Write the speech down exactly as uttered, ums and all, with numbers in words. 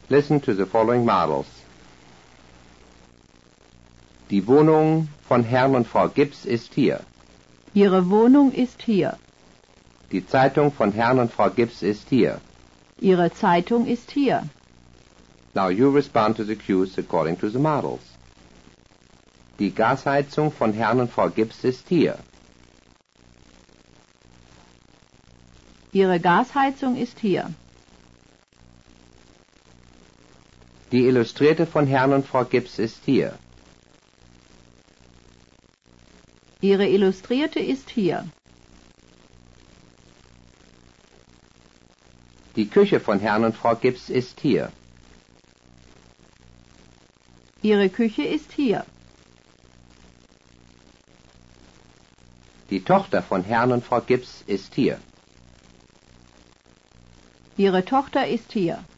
Listen to the following models. Die Wohnung von Herrn und Frau Gibbs ist hier. Ihre Wohnung ist hier. Die Zeitung von Herrn und Frau Gibbs ist hier. Ihre Zeitung ist hier. Now you respond to the cues according to the models. Die Gasheizung von Herrn und Frau Gibbs ist hier. Ihre Gasheizung ist hier. Die Illustrierte von Herrn und Frau Gibbs ist hier. Ihre Illustrierte ist hier. Die Küche von Herrn und Frau Gibbs ist hier. Ihre Küche ist hier. Die Tochter von Herrn und Frau Gibbs ist hier. Ihre Tochter ist hier.